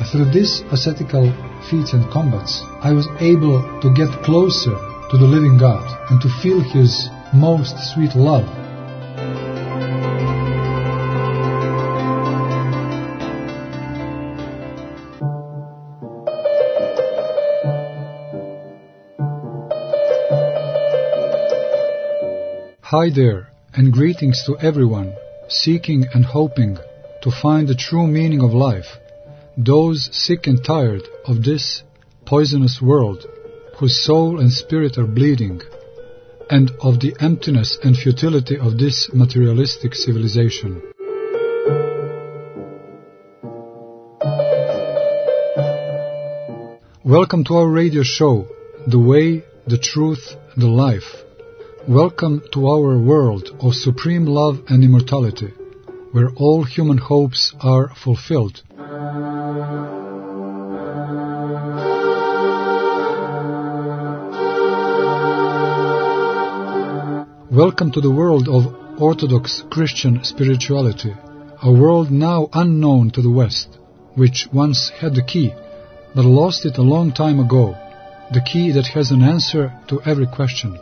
Through these ascetical feats and combats, I was able to get closer to the living God and to feel His most sweet love. Hi there, and greetings to everyone seeking and hoping to find the true meaning of life, those sick and tired of this poisonous world, whose soul and spirit are bleeding, and of the emptiness and futility of this materialistic civilization. Welcome to our radio show, The Way, the Truth, the Life. Welcome to our world of supreme love and immortality, where all human hopes are fulfilled. Welcome to the world of Orthodox Christian spirituality, a world now unknown to the West, which once had the key, but lost it a long time ago, the key that has an answer to every question.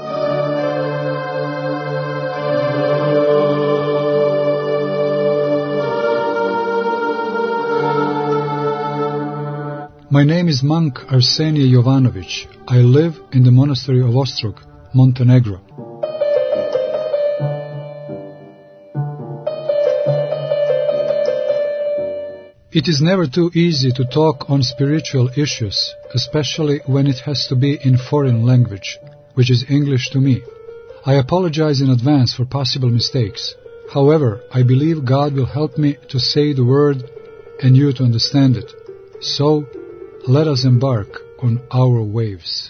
My name is monk Arsenie Jovanovic. I live in the monastery of Ostrog, Montenegro. It is never too easy to talk on spiritual issues, especially when it has to be in foreign language, which is English to me. I apologize in advance for possible mistakes. However, I believe God will help me to say the word and you to understand it. So, let us embark on our waves.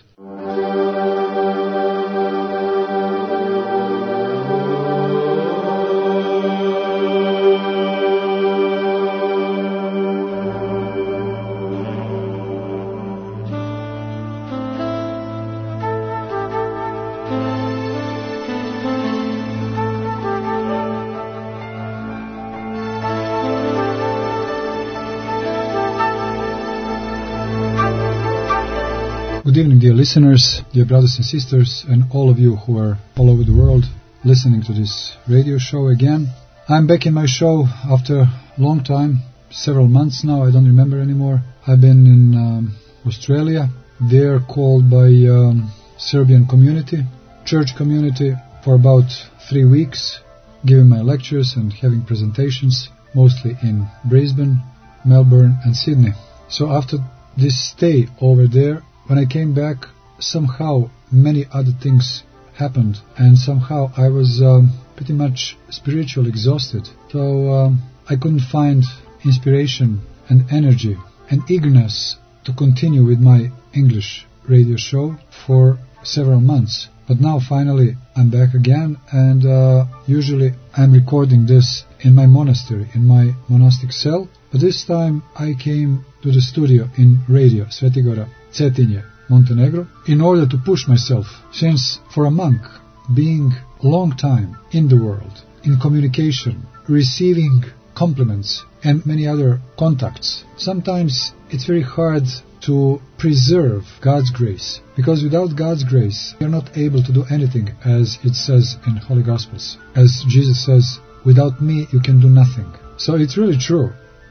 Good evening, dear listeners, dear brothers and sisters, and all of you who are all over the world listening to this radio show again. I'm back in my show after a long time, several months now, I don't remember anymore. I've been in Australia. They're called by Serbian community, church community, for about 3 weeks, giving my lectures and having presentations, mostly in Brisbane, Melbourne and Sydney. So after this stay over there, when I came back, somehow many other things happened, and somehow I was pretty much spiritually exhausted. So I couldn't find inspiration and energy and eagerness to continue with my English radio show for several months. But now finally I'm back again, and usually I'm recording this in my monastery, in my monastic cell. But this time I came to the studio in Radio Sveti Gora, Cetinje, Montenegro, in order to push myself, since for a monk, being a long time in the world, in communication, receiving compliments and many other contacts, sometimes it's very hard to preserve God's grace, because without God's grace, you're not able to do anything, as it says in Holy Gospels. As Jesus says, without me you can do nothing. So it's really true.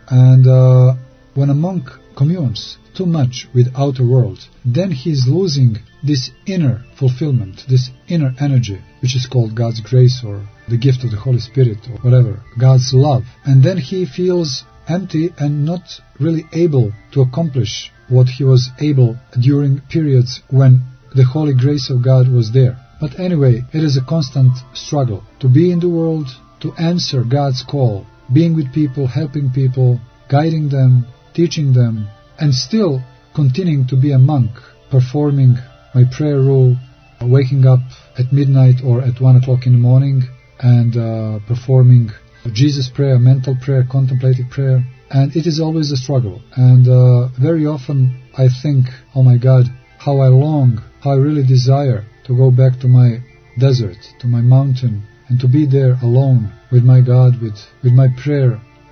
And when a monk communes too much with outer world, then he is losing this inner fulfillment, this inner energy, which is called God's grace or the gift of the Holy Spirit or whatever, God's love. And then he feels empty and not really able to accomplish what he was able during periods when the holy grace of God was there. But anyway, it is a constant struggle to be in the world, to answer God's call, being with people, helping people, guiding them, teaching them, and still continuing to be a monk, performing my prayer rule, waking up at midnight or at 1 o'clock in the morning, and performing Jesus prayer, mental prayer, contemplative prayer. And it is always a struggle. And very often I think, oh my God, how I long, how I really desire to go back to my desert, to my mountain, and to be there alone with my God, with my prayer,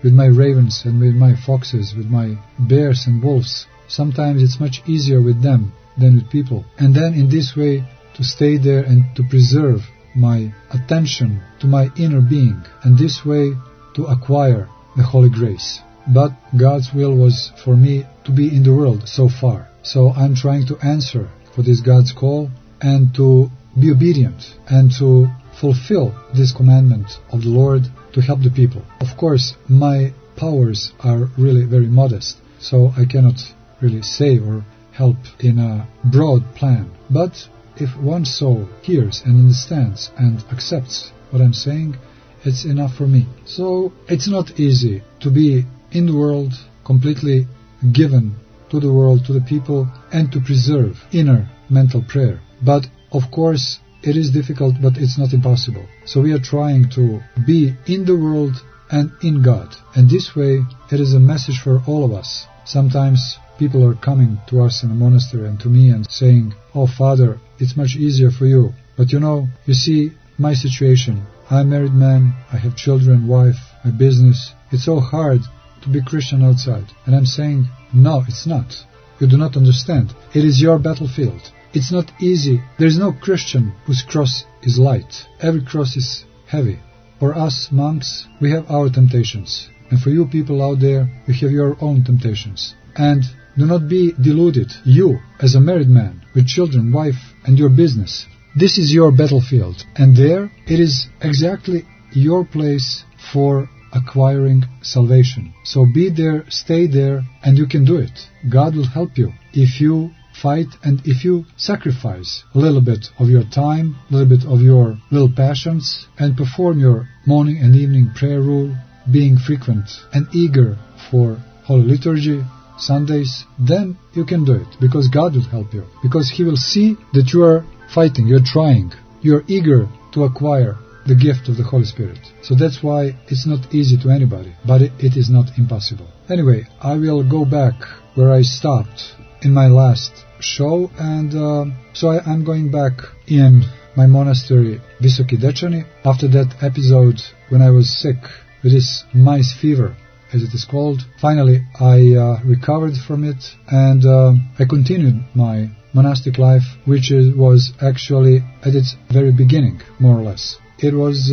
with my ravens and with my foxes, with my bears and wolves. Sometimes it's much easier with them than with people. And then in this way to stay there and to preserve my attention to my inner being, and this way to acquire the Holy Grace. But God's will was for me to be in the world so far. So I'm trying to answer for this God's call and to be obedient and to fulfill this commandment of the Lord to help the people. Of course, my powers are really very modest, so I cannot really save or help in a broad plan. But if one soul hears and understands and accepts what I'm saying, it's enough for me. So it's not easy to be in the world, completely given to the world, to the people, and to preserve inner mental prayer. But of course it is difficult, but it's not impossible. So we are trying to be in the world and in God. And this way it is a message for all of us. Sometimes people are coming to us in a monastery and to me and saying, "Oh, Father, it's much easier for you. But you see my situation. I'm a married man, I have children, wife, my business. It's so hard to be Christian outside." And I'm saying, no, it's not. You do not understand. It is your battlefield. It's not easy. There is no Christian whose cross is light. Every cross is heavy. For us monks, we have our temptations. And for you people out there, you have your own temptations. And do not be deluded. You, as a married man, with children, wife, and your business, this is your battlefield. And there, it is exactly your place for acquiring salvation. So be there, stay there, and you can do it. God will help you if you fight and if you sacrifice a little bit of your time, a little bit of your little passions, and perform your morning and evening prayer rule, being frequent and eager for Holy Liturgy, Sundays, then you can do it, because God will help you, because He will see that you are fighting, you're trying, you're eager to acquire the gift of the Holy Spirit. So that's why it's not easy to anybody, but it is not impossible. Anyway, I will go back where I stopped in my last show, and so I'm going back in my monastery, Visoki Dečani, after that episode when I was sick with this mice fever, as it is called. Finally, I recovered from it, and I continued my monastic life, which was actually at its very beginning, more or less. It was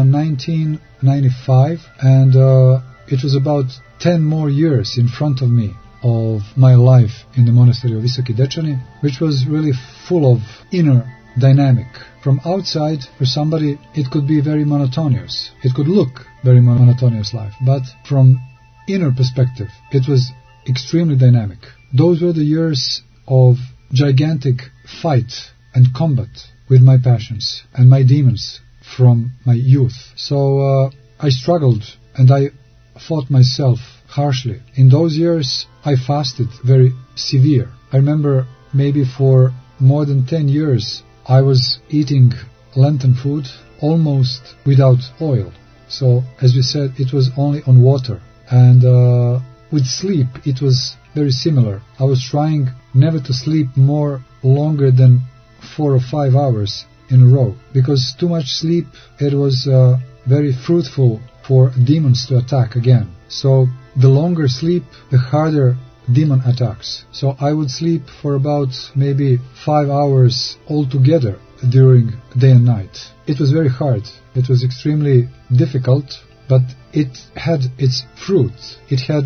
1995, and it was about 10 more years in front of me of my life in the monastery of Visoki Dečani, which was really full of inner dynamic. From outside, for somebody, it could be very monotonous. It could look very monotonous life, but from inner perspective, it was extremely dynamic. Those were the years of gigantic fight and combat with my passions and my demons from my youth. So I struggled and I fought myself harshly. In those years, I fasted very severe. I remember maybe for more than 10 years, I was eating Lenten food almost without oil. So, as we said, it was only on water. And with sleep, it was very similar. I was trying never to sleep more longer than 4 or 5 hours in a row, because too much sleep, it was very fruitful for demons to attack again. So the longer sleep, the harder demon attacks. So I would sleep for about maybe 5 hours altogether during day and night. It was very hard. It was extremely difficult, but it had its fruit. It had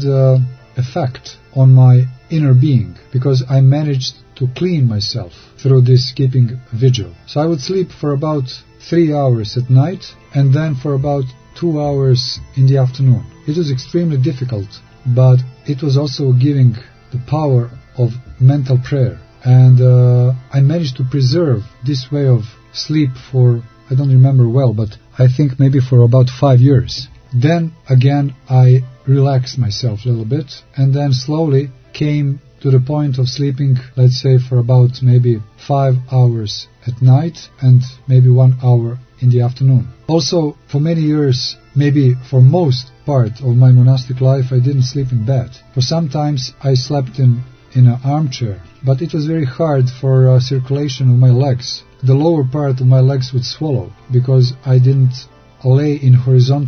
effect on my inner being, because I managed to clean myself through this keeping vigil. So I would sleep for about 3 hours at night, and then for about 2 hours in the afternoon. It was extremely difficult, but it was also giving the power of mental prayer. And I managed to preserve this way of sleep for, I don't remember well, but I think maybe for about 5 years. Then again I relaxed myself a little bit, and then slowly came to the point of sleeping, let's say, for about maybe 5 hours at night and maybe 1 hour in the afternoon. Also, for many years, maybe for most part of my monastic life, I didn't sleep in bed. For sometimes I slept in an armchair, but it was very hard for circulation of my legs. The lower part of my legs would swallow because I didn't lay in horizontal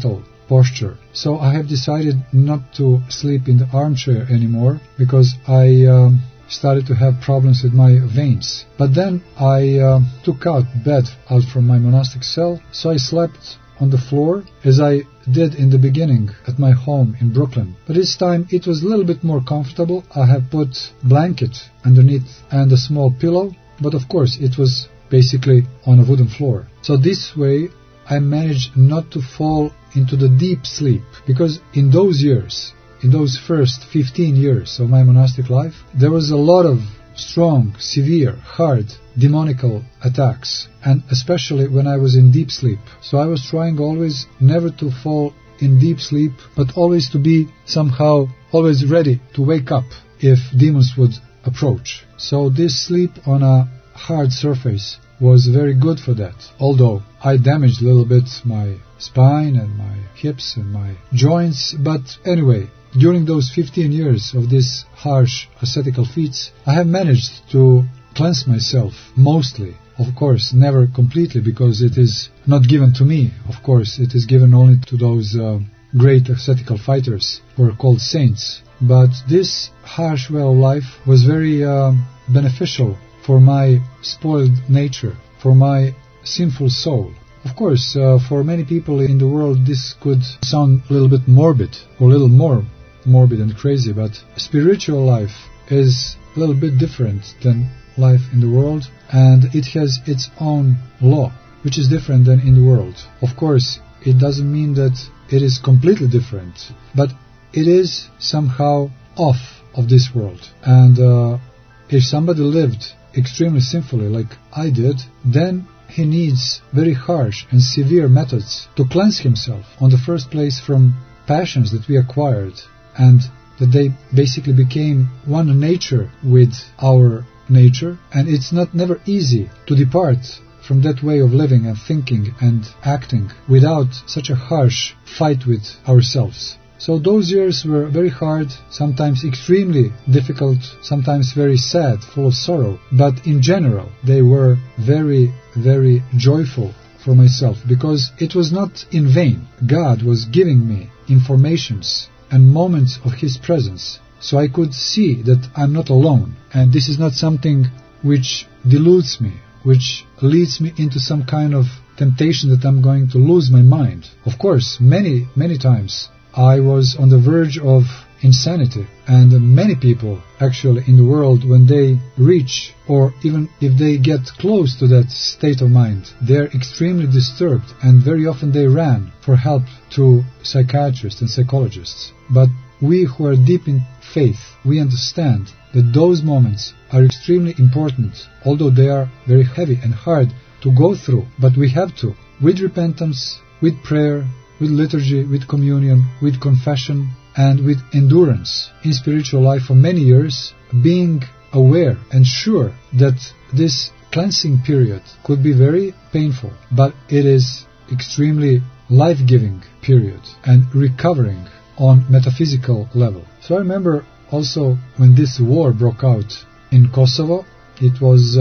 posture. So I have decided not to sleep in the armchair anymore because I started to have problems with my veins. But then I took bed out from my monastic cell, so I slept on the floor as I did in the beginning at my home in Brooklyn. But this time it was a little bit more comfortable. I have put blanket underneath and a small pillow, but of course it was basically on a wooden floor. So this way I managed not to fall into the deep sleep, because in those years, in those first 15 years of my monastic life, there was a lot of strong, severe, hard, demonical attacks, and especially when I was in deep sleep. So I was trying always never to fall in deep sleep, but always to be somehow always ready to wake up if demons would approach. So this sleep on a hard surface was very good for that, although I damaged a little bit my spine and my hips and my joints. But anyway, during those 15 years of these harsh ascetical feats, I have managed to cleanse myself mostly. Of course, never completely, because it is not given to me. Of course, it is given only to those great ascetical fighters who are called saints. But this harsh way of life was very beneficial for my spoiled nature, for my sinful soul. Of course, for many people in the world this could sound a little bit morbid, or a little more morbid and crazy, but spiritual life is a little bit different than life in the world, and it has its own law, which is different than in the world. Of course, it doesn't mean that it is completely different, but it is somehow off of this world. And if somebody lived extremely sinfully like I did, then he needs very harsh and severe methods to cleanse himself, on the first place from passions that we acquired, and that they basically became one nature with our nature. And it's never easy to depart from that way of living and thinking and acting without such a harsh fight with ourselves. So those years were very hard, sometimes extremely difficult, sometimes very sad, full of sorrow. But in general, they were very, very joyful for myself, because it was not in vain. God was giving me informations and moments of His presence, so I could see that I'm not alone. And this is not something which deludes me, which leads me into some kind of temptation that I'm going to lose my mind. Of course, many, many times I was on the verge of insanity, and many people actually in the world, when they reach, or even if they get close to that state of mind, they're extremely disturbed, and very often they ran for help to psychiatrists and psychologists. But we who are deep in faith, we understand that those moments are extremely important, although they are very heavy and hard to go through. But we have to, with repentance, with prayer, with liturgy, with communion, with confession, and with endurance in spiritual life for many years, being aware and sure that this cleansing period could be very painful, but it is extremely life-giving period and recovering on metaphysical level. So I remember also when this war broke out in Kosovo, it was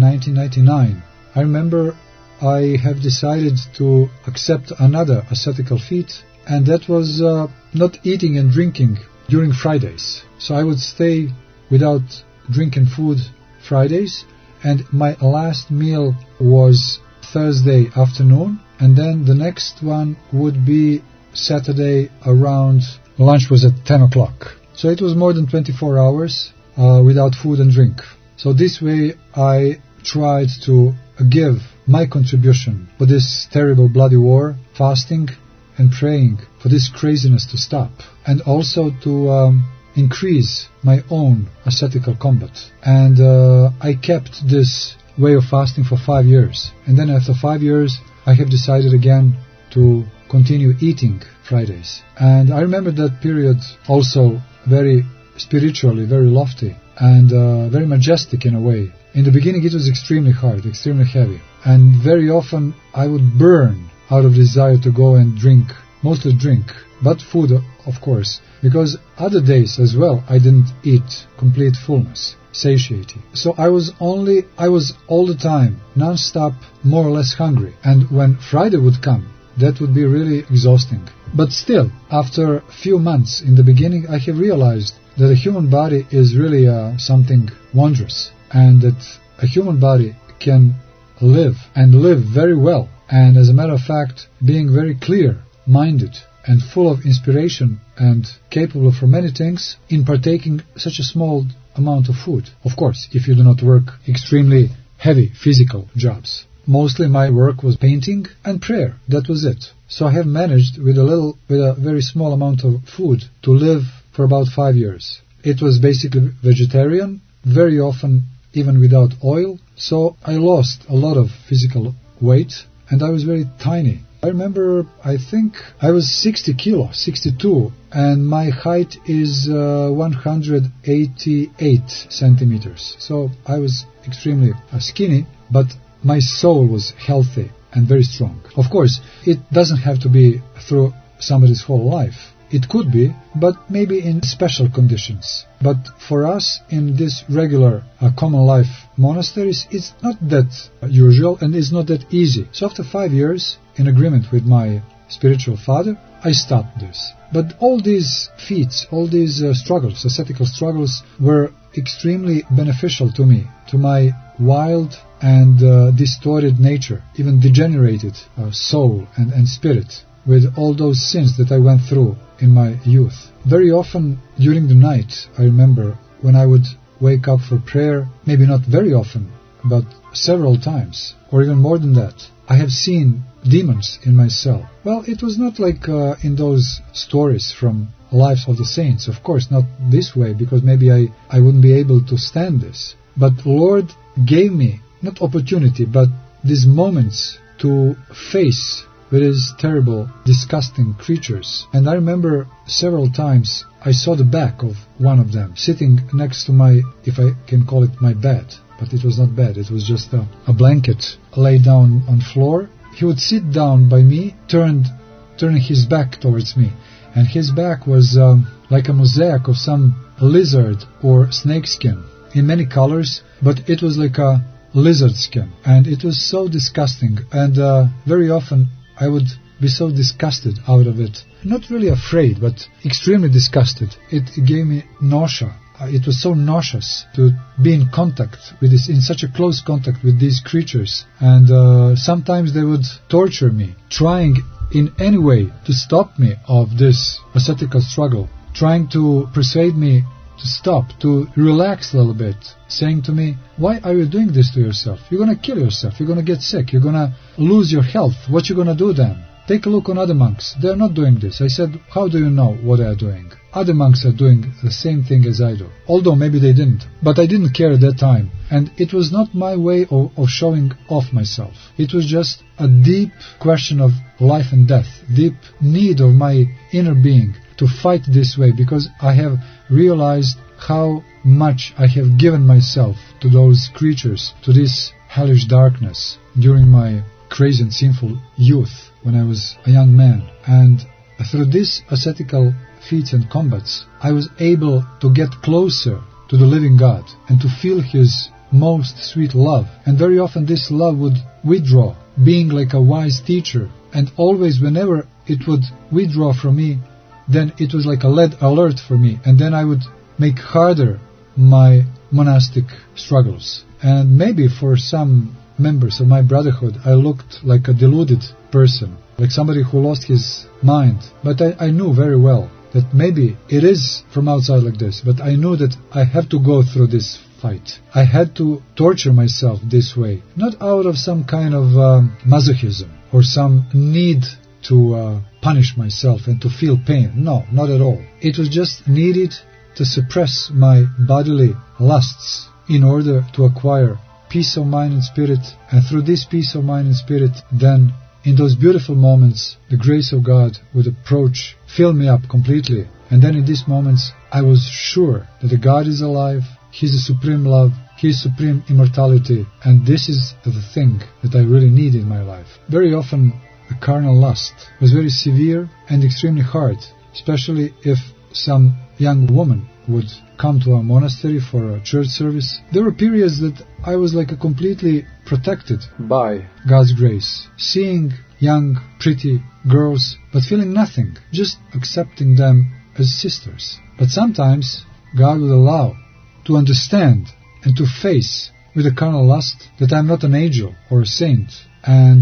1999. I remember I have decided to accept another ascetical feat, and that was not eating and drinking during Fridays. So I would stay without drinking food Fridays, and my last meal was Thursday afternoon, and then the next one would be Saturday around, lunch was at 10 o'clock. So it was more than 24 hours without food and drink. So this way I tried to give my contribution for this terrible bloody war, fasting and praying for this craziness to stop, and also to increase my own ascetical combat. And I kept this way of fasting for 5 years, and then after 5 years I have decided again to continue eating Fridays. And I remember that period also very spiritually, very lofty, and very majestic in a way. In the beginning it was extremely hard, extremely heavy, and very often I would burn out of desire to go and drink, mostly drink, but food of course, because other days as well I didn't eat complete fullness, satiety. So I was all the time non-stop more or less hungry. And when Friday would come, that would be really exhausting. But still, after a few months in the beginning, I have realized that the human body is really something wondrous, and that a human body can live and live very well, and as a matter of fact, being very clear-minded and full of inspiration and capable for many things in partaking such a small amount of food. Of course, if you do not work extremely heavy physical jobs. Mostly my work was painting and prayer. That was it. So I have managed with a very small amount of food to live for about 5 years. It was basically vegetarian, very often even without oil. So I lost a lot of physical weight and I was very tiny. I remember, I think I was 60 kilos, 62, and my height is 188 centimeters. So I was extremely skinny, but my soul was healthy and very strong. Of course, it doesn't have to be through somebody's whole life. It could be, but maybe in special conditions. But for us, in this regular common life monasteries, it's not that usual and it's not that easy. So after 5 years, in agreement with my spiritual father, I stopped this. But all these feats, all these struggles, ascetical struggles, were extremely beneficial to me, to my wild and distorted nature, even degenerated soul and spirit, with all those sins that I went through in my youth. Very often during the night, I remember when I would wake up for prayer, maybe not very often, but several times, or even more than that, I have seen demons in my cell. Well, it was not like in those stories from lives of the saints, of course, not this way, because maybe I wouldn't be able to stand this. But Lord gave me, not opportunity, but these moments to face with these terrible, disgusting creatures. And I remember several times I saw the back of one of them sitting next to my, if I can call it my bed, but it was not bed, it was just a blanket laid down on floor. He would sit down by me, turning his back towards me, and his back was like a mosaic of some lizard or snake skin in many colors, but it was like a lizard skin, and it was so disgusting. And very often I would be so disgusted out of it, not really afraid, but extremely disgusted. It gave me nausea. It was so nauseous to be in contact with this, in such a close contact with these creatures. And sometimes they would torture me, trying in any way to stop me of this ascetical struggle, trying to persuade me to stop, to relax a little bit, saying to me, why are you doing this to yourself? You're going to kill yourself, you're going to get sick, you're going to lose your health. What you going to do then? Take a look on other monks. They're not doing this. I said, how do you know what they are doing? Other monks are doing the same thing as I do. Although maybe they didn't. But I didn't care at that time. And it was not my way of showing off myself. It was just a deep question of life and death, deep need of my inner being to fight this way, because I have realized how much I have given myself to those creatures, to this hellish darkness during my crazy and sinful youth when I was a young man. And through these ascetical feats and combats, I was able to get closer to the living God and to feel His most sweet love. And very often this love would withdraw, being like a wise teacher. And always whenever it would withdraw from me, then it was like a red alert for me. And then I would make harder my monastic struggles. And maybe for some members of my brotherhood, I looked like a deluded person, like somebody who lost his mind. But I knew very well that maybe it is from outside like this, but I knew that I have to go through this fight. I had to torture myself this way, not out of some kind of masochism or some need to punish myself and to feel pain. No, not at all. It was just needed to suppress my bodily lusts in order to acquire peace of mind and spirit. And through this peace of mind and spirit, then in those beautiful moments, the grace of God would approach, fill me up completely. And then in these moments, I was sure that the God is alive, He is a supreme love, He is supreme immortality, and this is the thing that I really need in my life. Very often, the carnal lust was very severe and extremely hard, especially if some young woman would come to a monastery for a church service. There were periods that I was completely protected by God's grace. Seeing young, pretty girls, but feeling nothing, just accepting them as sisters. But sometimes God would allow to understand and to face with a carnal lust that I'm not an angel or a saint, and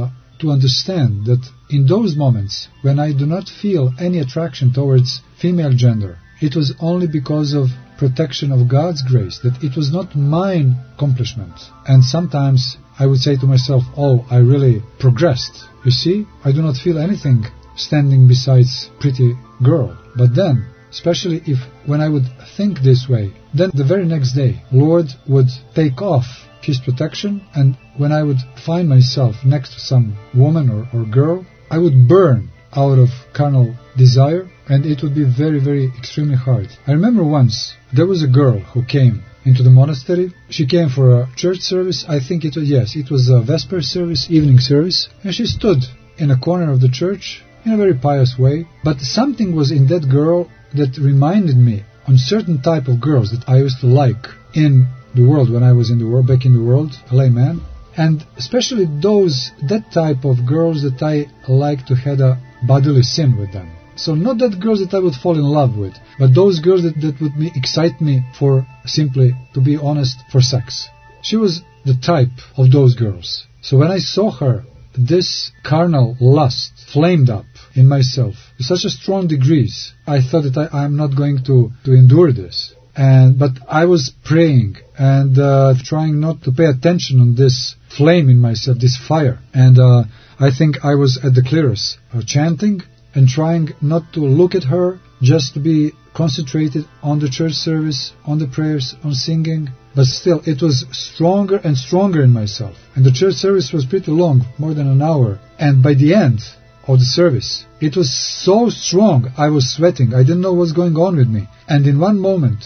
to understand that in those moments when I do not feel any attraction towards female gender, it was only because of protection of God's grace, that it was not mine accomplishment. And sometimes I would say to myself, oh, I really progressed. You see, I do not feel anything standing besides pretty girl. But then, especially if when I would think this way, then the very next day, Lord would take off His protection, and when I would find myself next to some woman or girl, I would burn out of carnal desire, and it would be very, very extremely hard. I remember once there was a girl who came into the monastery. She came for a church service. I think it was a Vesper service, evening service, and she stood in a corner of the church in a very pious way. But something was in that girl that reminded me on certain type of girls that I used to like in the world when I was in the world, back in the world, a layman, and especially that type of girls that I like to have a bodily sin with them. So not that girls that I would fall in love with, but those girls that would excite me for, simply, to be honest, for sex. She was the type of those girls. So when I saw her, this carnal lust flamed up in myself to such a strong degrees. I thought that I'm not going to endure this. But I was praying and trying not to pay attention on this flame in myself, this fire. And I think I was at the clearest, chanting and trying not to look at her, just to be concentrated on the church service, on the prayers, on singing. But still, it was stronger and stronger in myself. And the church service was pretty long, more than an hour. And by the end of the service, it was so strong, I was sweating. I didn't know what was going on with me. And in one moment,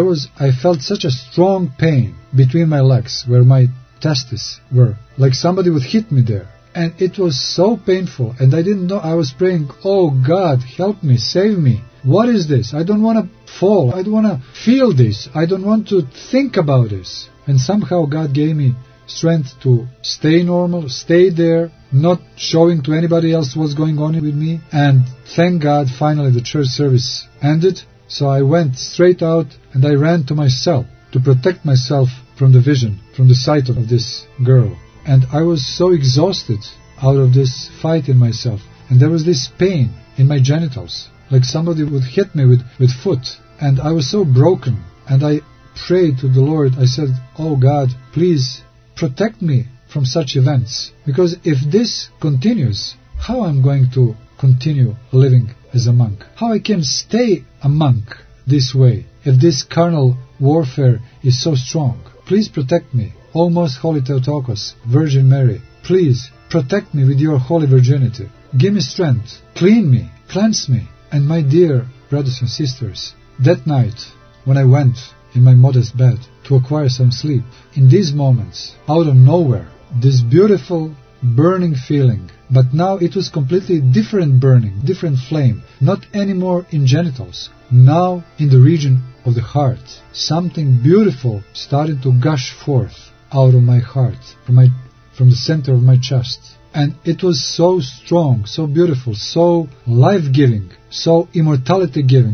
I felt such a strong pain between my legs, where my testes were, like somebody would hit me there. And it was so painful, and I didn't know. I was praying, oh God, help me, save me. What is this? I don't want to fall. I don't want to feel this. I don't want to think about this. And somehow God gave me strength to stay normal, stay there, not showing to anybody else what's going on with me. And thank God, finally the church service ended. So I went straight out and I ran to my cell to protect myself from the vision, from the sight of this girl. And I was so exhausted out of this fight in myself. And there was this pain in my genitals, like somebody would hit me with foot. And I was so broken. And I prayed to the Lord. I said, oh God, please protect me from such events. Because if this continues, how I'm going to continue living as a monk? How I can stay a monk this way if this carnal warfare is so strong? Please protect me. O most holy Theotokos, Virgin Mary, please protect me with your holy virginity. Give me strength, clean me, cleanse me. And my dear brothers and sisters, that night when I went in my modest bed to acquire some sleep, in these moments, out of nowhere, this beautiful burning feeling, but now it was completely different burning, different flame, not anymore in genitals, now in the region of the heart. Something beautiful started to gush forth out of my heart, from the center of my chest. And it was so strong, so beautiful, so life-giving, so immortality-giving,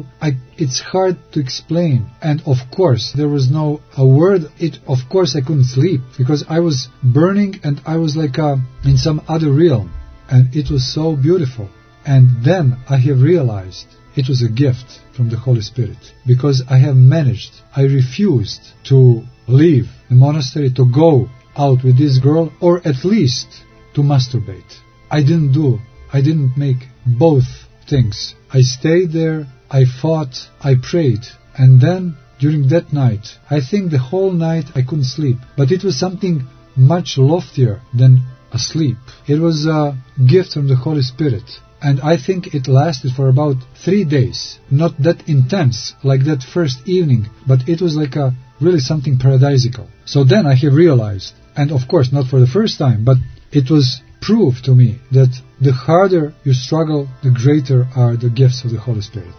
it's hard to explain. And of course, there was no a word. Of course, I couldn't sleep because I was burning and I was like in some other realm. And it was so beautiful. And then I have realized it was a gift from the Holy Spirit, because I refused to leave the monastery to go out with this girl, or at least to masturbate. I didn't make both things. I stayed there, I fought, I prayed, and then during that night, I think the whole night I couldn't sleep, but it was something much loftier than a sleep. It was a gift from the Holy Spirit. And I think it lasted for about 3 days. Not that intense like that first evening, but it was like really something paradisical. So then I have realized, and of course not for the first time, but it was proved to me that the harder you struggle, the greater are the gifts of the Holy Spirit.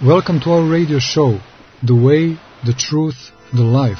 Welcome to our radio show, The Way, the Truth, the Life.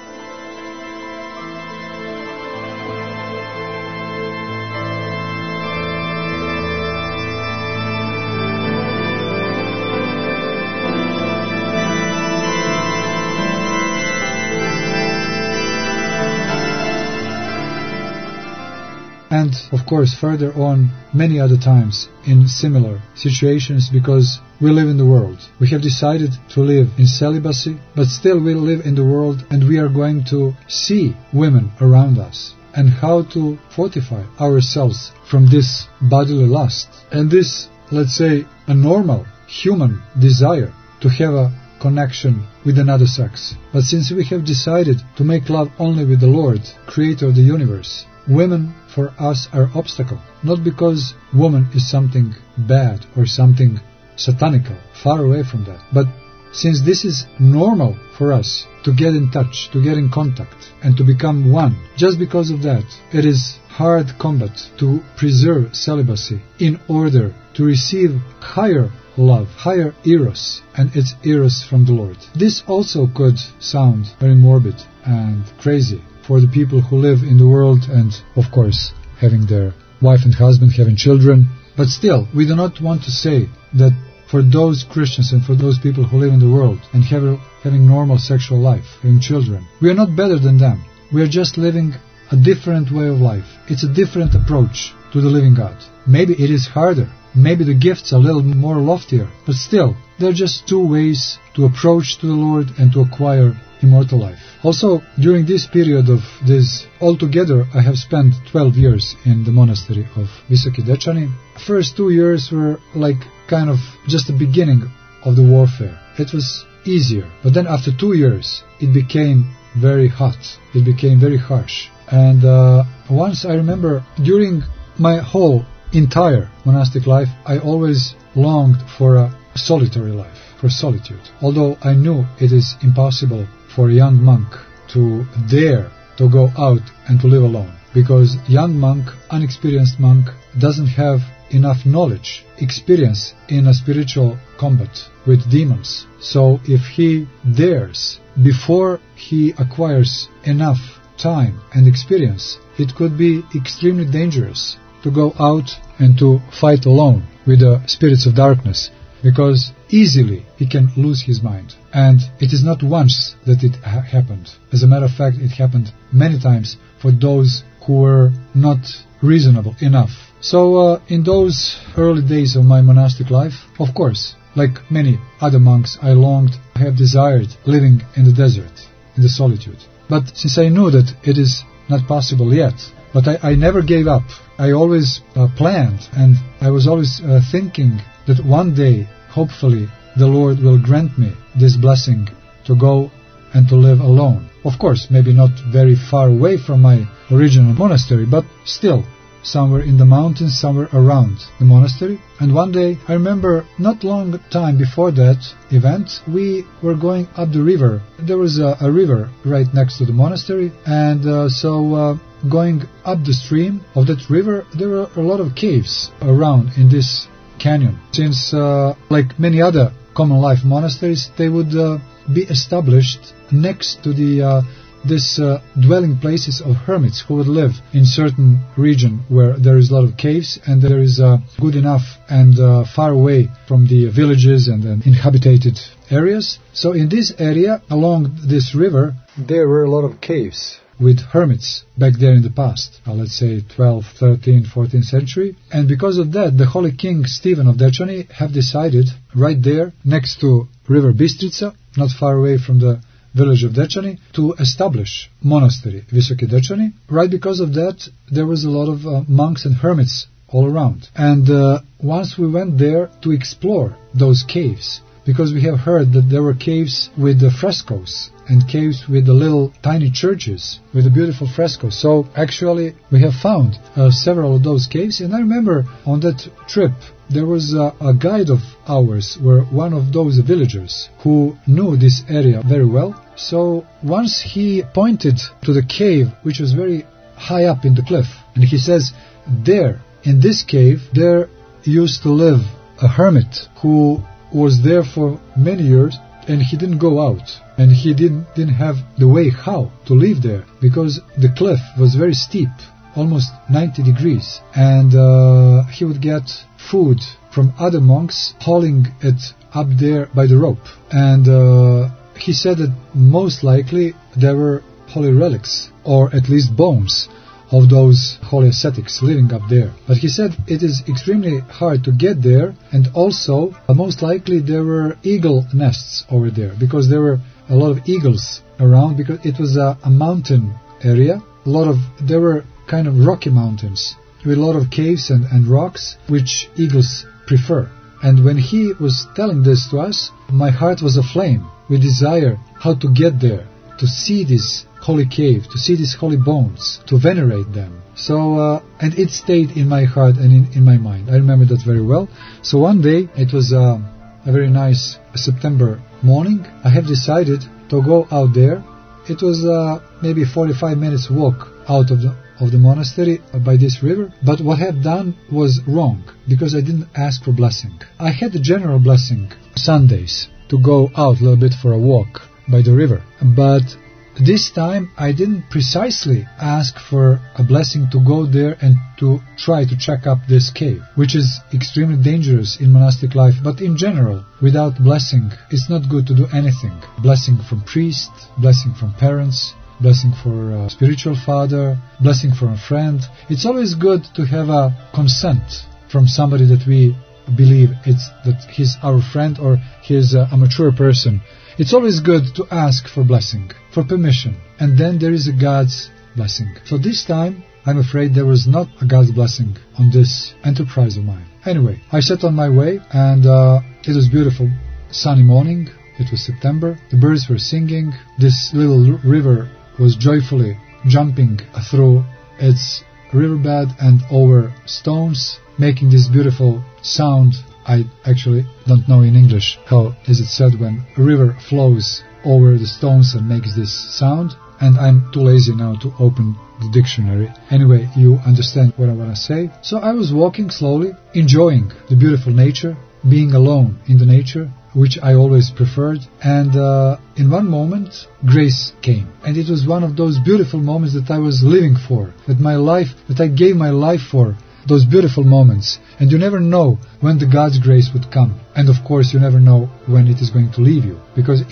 And, of course, further on, many other times in similar situations, because we live in the world. We have decided to live in celibacy, but still we live in the world, and we are going to see women around us and how to fortify ourselves from this bodily lust and this, let's say, a normal human desire to have a connection with another sex. But since we have decided to make love only with the Lord, Creator of the universe, women for us are obstacle, not because woman is something bad or something satanical, far away from that, but since this is normal for us to get in touch, to get in contact, and to become one, just because of that, it is hard combat to preserve celibacy in order to receive higher love, higher eros, and it's eros from the Lord. This also could sound very morbid and crazy for the people who live in the world and, of course, having their wife and husband, having children. But still, we do not want to say that for those Christians and for those people who live in the world and having normal sexual life, having children, we are not better than them. We are just living a different way of life. It's a different approach to the living God. Maybe it is harder. Maybe the gifts are a little more loftier. But still, there are just two ways to approach to the Lord and to acquire immortal life. Also, during this period of this, altogether, I have spent 12 years in the monastery of Visoki Dečani. First 2 years were like kind of just the beginning of the warfare. It was easier. But then after 2 years, it became very hot. It became very harsh. And once I remember, during my whole entire monastic life, I always longed for a solitary life, for solitude. Although I knew it is impossible for a young monk to dare to go out and to live alone. Because young monk, unexperienced monk, doesn't have enough knowledge, experience in a spiritual combat with demons. So if he dares, before he acquires enough time and experience, it could be extremely dangerous to go out and to fight alone with the spirits of darkness, because easily he can lose his mind. And it is not once that it happened. As a matter of fact, it happened many times for those who were not reasonable enough. So in those early days of my monastic life, of course, like many other monks, I longed, I have desired living in the desert, in the solitude. But since I knew that it is not possible yet, but I never gave up. I always planned, and I was always thinking that one day, hopefully, the Lord will grant me this blessing to go and to live alone. Of course, maybe not very far away from my original monastery, but still, somewhere in the mountains, somewhere around the monastery. And one day, I remember not long time before that event, we were going up the river. There was a river right next to the monastery, and so going up the stream of that river, there were a lot of caves around in this canyon. Since, like many other common life monasteries, they would be established next to the dwelling places of hermits who would live in certain region where there is a lot of caves and there is good enough and far away from the villages and inhabited areas. So in this area, along this river, there were a lot of caves with hermits back there in the past, let's say 12th, 13th, 14th century. And because of that, the Holy King Stephen of Dečani have decided right there, next to River Bistrica, not far away from the village of Dečani, to establish monastery, Visoki Dečani. Right because of that, there was a lot of monks and hermits all around. And once we went there to explore those caves, because we have heard that there were caves with the frescoes and caves with the little tiny churches with the beautiful frescoes. So actually we have found several of those caves. And I remember on that trip there was a guide of ours, where one of those villagers who knew this area very well. So once he pointed to the cave, which was very high up in the cliff, and he says, there in this cave there used to live a hermit who was there for many years, and he didn't go out, and he didn't have the way how to live there, because the cliff was very steep, almost 90 degrees, and he would get food from other monks hauling it up there by the rope. And he said that most likely there were holy relics, or at least bones of those holy ascetics living up there. But he said it is extremely hard to get there, and also most likely there were eagle nests over there, because there were a lot of eagles around, because it was a mountain area. There were kind of rocky mountains with a lot of caves and rocks which eagles prefer. And when he was telling this to us, my heart was aflame with desire how to get there, to see this holy cave, to see these holy bones, to venerate them. So, and it stayed in my heart and in my mind. I remember that very well. So one day, it was a very nice September morning, I have decided to go out there. It was maybe 45 minutes walk out of the monastery by this river. But what I had done was wrong, because I didn't ask for blessing. I had a general blessing Sundays to go out a little bit for a walk by the river. But this time I didn't precisely ask for a blessing to go there and to try to check up this cave, which is extremely dangerous in monastic life. But in general, without blessing, it's not good to do anything. Blessing from priest, blessing from parents, blessing for a spiritual father, blessing from a friend. It's always good to have a consent from somebody that we believe that he's our friend or he's a mature person. It's always good to ask for blessing, for permission, and then there is a God's blessing. So this time, I'm afraid there was not a God's blessing on this enterprise of mine. Anyway, I set on my way, and it was beautiful, sunny morning. It was September. The birds were singing. This little river was joyfully jumping through its riverbed and over stones, making this beautiful sound. I actually don't know in English how is it said when a river flows over the stones and makes this sound, and I'm too lazy now to open the dictionary. Anyway, you understand what I want to say. So I was walking slowly, enjoying the beautiful nature, being alone in the nature, which I always preferred, and in one moment grace came, and it was one of those beautiful moments that I was living for, that I gave my life for. Those beautiful moments, and you never know when the God's grace would come, and of course you never know when it is going to leave you, because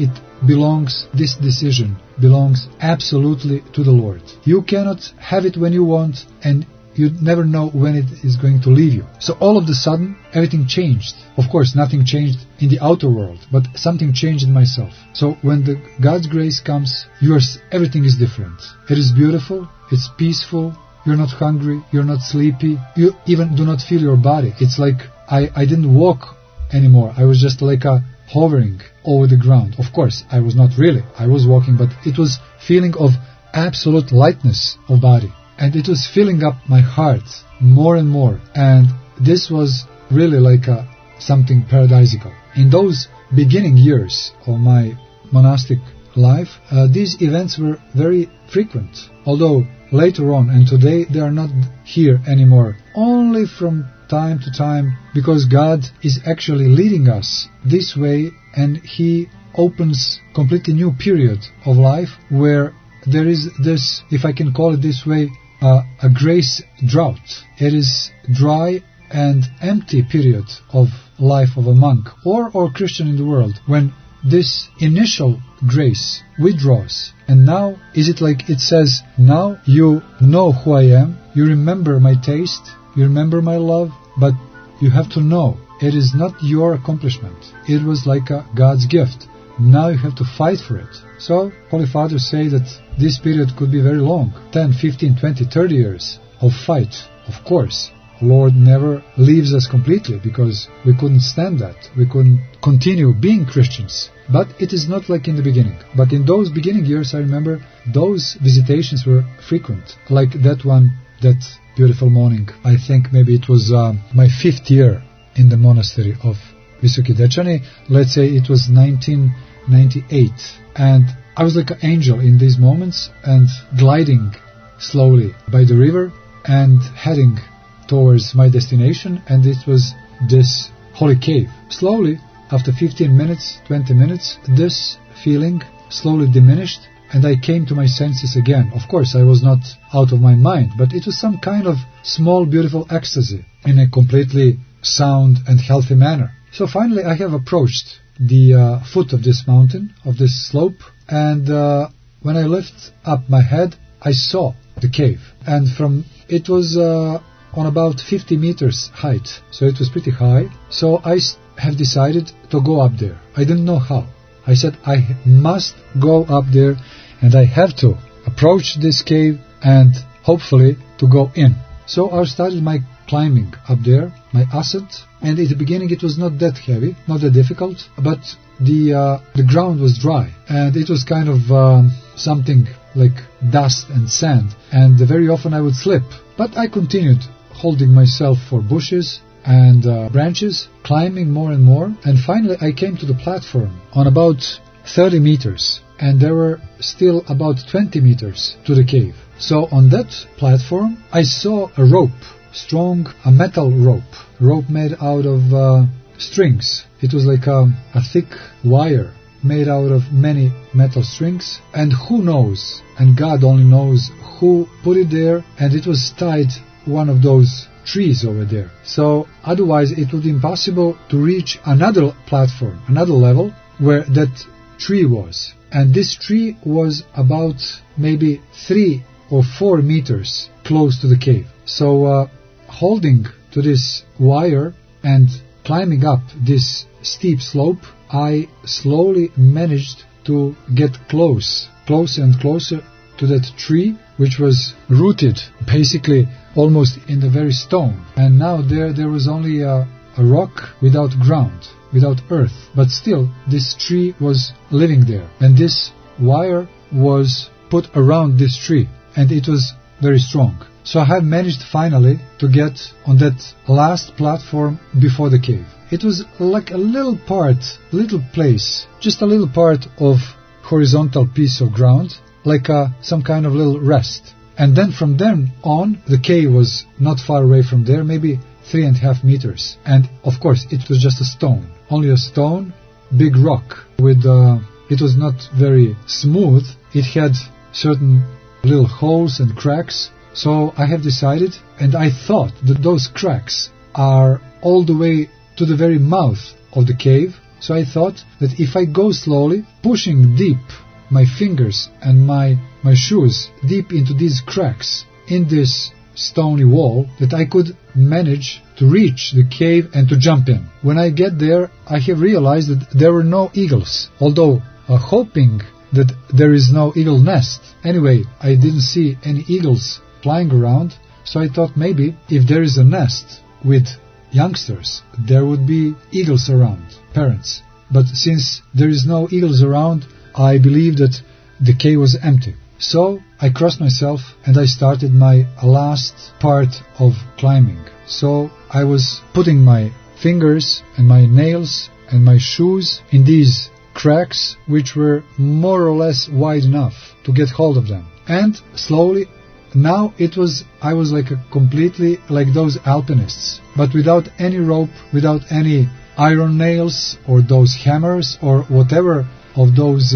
this decision belongs absolutely to the Lord. You cannot have it when you want, and you never know when it is going to leave you. So all of a sudden everything changed. Of course nothing changed in the outer world, but something changed in myself. So when the God's grace comes, everything is different. It is beautiful, it's peaceful. You're not hungry, you're not sleepy, you even do not feel your body. It's like I didn't walk anymore. I was just like hovering over the ground. Of course, I was not really. I was walking, but it was feeling of absolute lightness of body. And it was filling up my heart more and more. And this was really like something paradisical. In those beginning years of my monastic life, these events were very frequent. Although later on and today they are not here anymore. Only from time to time, because God is actually leading us this way, and He opens completely new period of life where there is this, if I can call it this way, a grace drought. It is dry and empty period of life of a monk or Christian in the world, when this initial grace withdraws. And now, is it like it says, now you know who I am, you remember my taste, you remember my love, but you have to know, it is not your accomplishment. It was like a God's gift. Now you have to fight for it. So, Holy Fathers say that this period could be very long, 10, 15, 20, 30 years of fight. Of course, Lord never leaves us completely, because we couldn't stand that. We couldn't continue being Christians. But it is not like in the beginning. But in those beginning years, I remember those visitations were frequent. Like that one, that beautiful morning. I think maybe it was my 5th year in the monastery of Visoki Dečani. Let's say it was 1998. And I was like an angel in these moments, and gliding slowly by the river and heading towards my destination, and it was this holy cave. Slowly after 15 minutes, 20 minutes, this feeling slowly diminished and I came to my senses again. Of course, I was not out of my mind, but it was some kind of small, beautiful ecstasy in a completely sound and healthy manner. So finally, I have approached the foot of this mountain, of this slope, and when I lift up my head, I saw the cave. And it was on about 50 meters height, so it was pretty high. So I have decided to go up there. I didn't know how. I said I must go up there and I have to approach this cave and hopefully to go in. So I started my climbing up there, my ascent, and in the beginning it was not that heavy, not that difficult, but the ground was dry and it was kind of something like dust and sand, and very often I would slip. But I continued holding myself for bushes and branches, climbing more and more, and finally I came to the platform on about 30 meters, and there were still about 20 meters to the cave. So on that platform I saw a rope, a metal rope made out of strings. It was like a thick wire made out of many metal strings, and who knows, and God only knows who put it there, and it was tied one of those trees over there. So otherwise it would be impossible to reach another platform, another level where that tree was. And this tree was about maybe 3 or 4 meters close to the cave. So holding to this wire and climbing up this steep slope, I slowly managed to get closer and closer to that tree, which was rooted basically almost in the very stone. And now there was only a rock without ground, without earth. But still, this tree was living there. And this wire was put around this tree. And it was very strong. So I have managed finally to get on that last platform before the cave. It was like a little place, just a little part of horizontal piece of ground, like some kind of little rest. And then from then on, the cave was not far away from there, maybe 3.5 meters. And of course, it was just a stone, only a stone, big rock. It was not very smooth. It had certain little holes and cracks. So I have decided, and I thought that those cracks are all the way to the very mouth of the cave. So I thought that if I go slowly, pushing deep my fingers and my shoes deep into these cracks in this stony wall, that I could manage to reach the cave and to jump in. When I get there, I have realized that there were no eagles, although hoping that there is no eagle nest. Anyway, I didn't see any eagles flying around, so I thought maybe if there is a nest with youngsters, there would be eagles around, parents. But since there is no eagles around, I believe that the cave was empty. So I crossed myself and I started my last part of climbing. So I was putting my fingers and my nails and my shoes in these cracks, which were more or less wide enough to get hold of them. And slowly, now I was like completely like those alpinists, but without any rope, without any iron nails or those hammers or whatever of those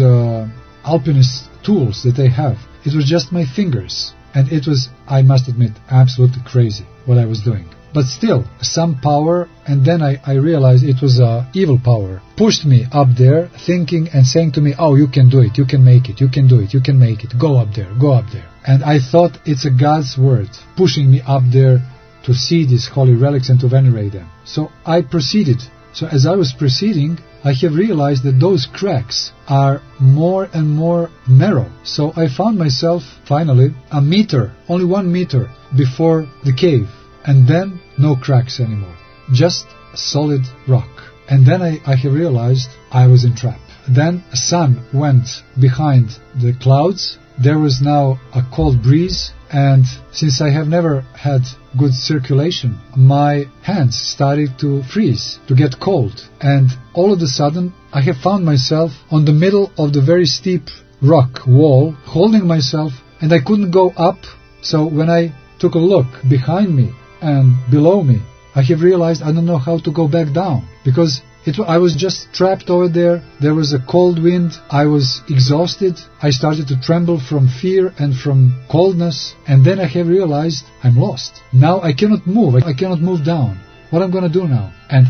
alpinist tools that they have. It was just my fingers, and it was, I must admit, absolutely crazy what I was doing. But still, some power, and then I realized it was evil power, pushed me up there, thinking and saying to me, oh, you can do it, you can make it, you can do it, you can make it, go up there, go up there. And I thought it's a God's word, pushing me up there to see these holy relics and to venerate them. So I proceeded. So as I was proceeding, I have realized that those cracks are more and more narrow. So I found myself, finally, a meter, only 1 meter before the cave. And then, no cracks anymore. Just solid rock. And then I have realized I was in trap. Then the sun went behind the clouds. There was now a cold breeze. And since I have never had good circulation, my hands started to freeze, to get cold. And all of a sudden, I have found myself on the middle of the very steep rock wall, holding myself, and I couldn't go up. So when I took a look behind me and below me, I have realized I don't know how to go back down, because I was just trapped over there. There was a cold wind. I was exhausted. I started to tremble from fear and from coldness. And then I have realized I'm lost. Now I cannot move. I cannot move down. What am I going to do now? And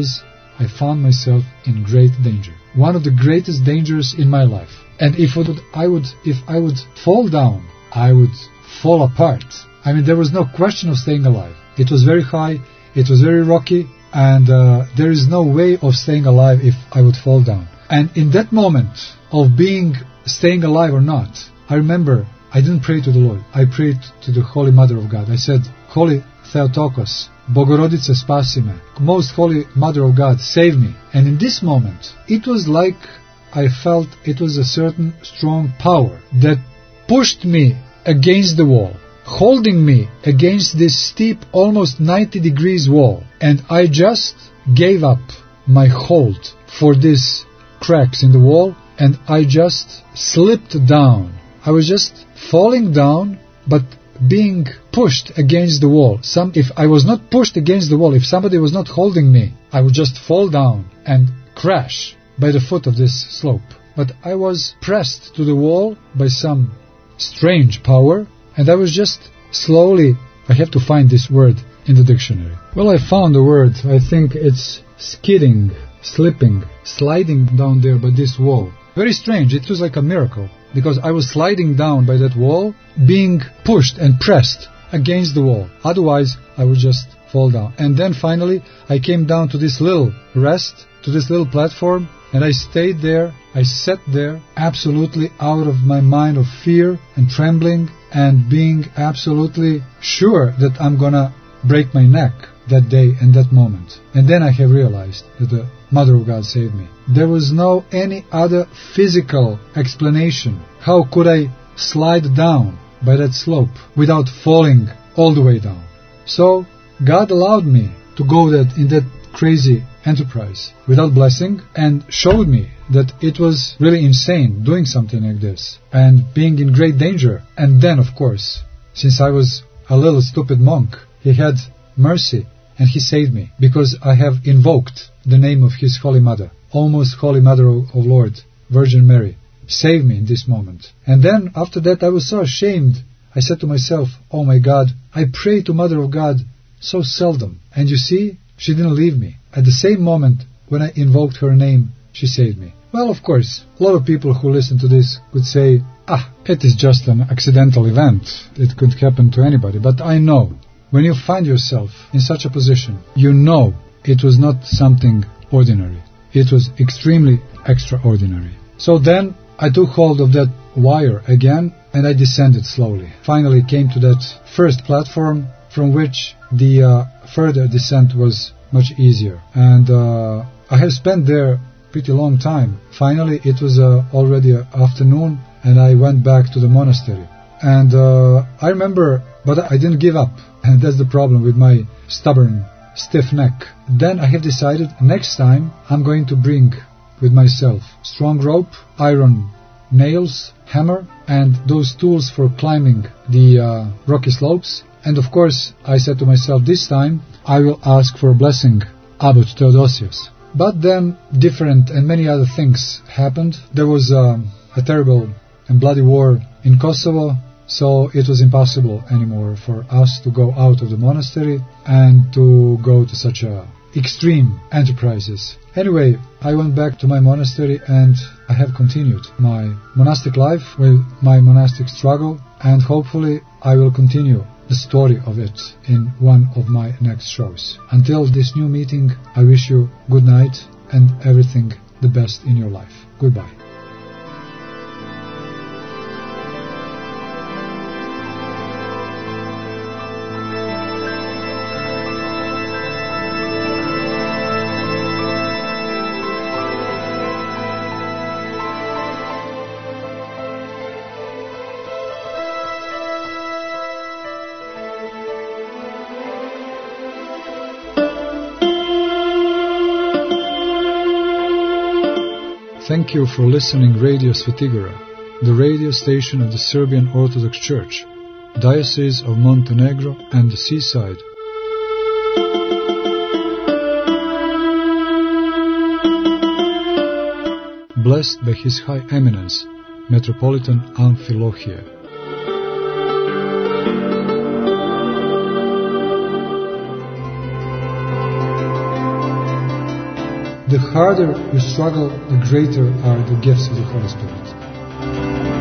I found myself in great danger. One of the greatest dangers in my life. And if I would fall down, I would fall apart. I mean, there was no question of staying alive. It was very high. It was very rocky. And there is no way of staying alive if I would fall down. And in that moment of staying alive or not, I remember I didn't pray to the Lord. I prayed to the Holy Mother of God. I said, Holy Theotokos, Bogorodice spasi me, Most Holy Mother of God, save me. And in this moment, it was like I felt it was a certain strong power that pushed me against the wall, holding me against this steep, almost 90 degrees wall. And I just gave up my hold for these cracks in the wall, and I just slipped down. I was just falling down, but being pushed against the wall. If I was not pushed against the wall, if somebody was not holding me, I would just fall down and crash by the foot of this slope. But I was pressed to the wall by some strange power, and I was just slowly, I have to find this word in the dictionary. Well, I found the word. I think it's skidding, slipping, sliding down there by this wall. Very strange. It was like a miracle, because I was sliding down by that wall, being pushed and pressed against the wall. Otherwise, I would just fall down. And then finally, I came down to this little rest, to this little platform, and I stayed there. I sat there absolutely out of my mind of fear and trembling and being absolutely sure that I'm gonna break my neck that day and that moment. And then I have realized that the Mother of God saved me. There was no any other physical explanation. How could I slide down by that slope without falling all the way down? So God allowed me to go in that crazy enterprise without blessing, and showed me that it was really insane doing something like this and being in great danger. And then, of course, since I was a little stupid monk, He had mercy and He saved me, because I have invoked the name of His Holy Mother, almost Holy Mother of Lord, Virgin Mary. Save me in this moment. And then after that I was so ashamed. I said to myself, oh my God, I pray to Mother of God so seldom. And you see, she didn't leave me. At the same moment when I invoked her name, she saved me. Well, of course, a lot of people who listen to this could say, it is just an accidental event. It could happen to anybody. But I know, when you find yourself in such a position, you know it was not something ordinary. It was extremely extraordinary. So then I took hold of that wire again, and I descended slowly. Finally came to that first platform, from which the further descent was much easier. And I have spent there pretty long time. Finally, it was already afternoon, and I went back to the monastery. And I remember, but I didn't give up. And that's the problem with my stubborn, stiff neck. Then I have decided next time I'm going to bring with myself strong rope, iron nails, hammer, and those tools for climbing the rocky slopes. And of course, I said to myself, this time I will ask for a blessing, Abbot Theodosius. But then different and many other things happened. There was a terrible and bloody war in Kosovo, so it was impossible anymore for us to go out of the monastery and to go to such extreme enterprises. Anyway, I went back to my monastery, and I have continued my monastic life with my monastic struggle, and hopefully I will continue the story of it in one of my next shows. Until this new meeting, I wish you good night and everything the best in your life. Goodbye. Thank you for listening Radio Svetigora, the radio station of the Serbian Orthodox Church, Diocese of Montenegro and the Seaside. blessed by His High Eminence, Metropolitan Amphilochia. The harder you struggle, the greater are the gifts of the Holy Spirit.